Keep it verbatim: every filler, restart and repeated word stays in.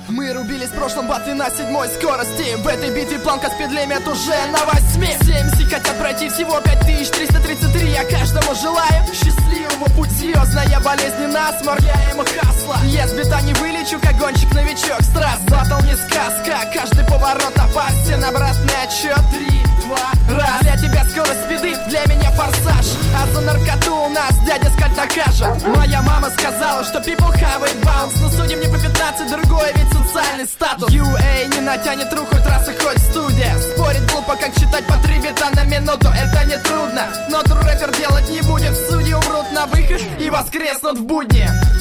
Мы рубились в прошлом батле на седьмой скорости. В этой битве планка спидлимит уже на восьми. Все эм си хотят пройти всего пять тысяч триста тридцать три. Я каждому желаю счастливого пути. Серьезная болезнь насморк, я ему хасла. Я с бита не вылечу, как гонщик-новичок. Страст, батл не сказка, каждый поворот опасен. Обратный отсчет, три, два, раз. Для тебя скорость спиды, для меня форсаж. А за наркоту у нас дядя скальт накажет. Моя мама сказала, что people have a bounce. Но судим не по пятнадцать, другое ведь социальный статус. ю эй не натянет руку, трассы хоть студия. Спорить глупо, как считать по три бита на минуту. Это не трудно, но тру рэпер делать не будет. Судьи умрут на выход и воскреснут в будни.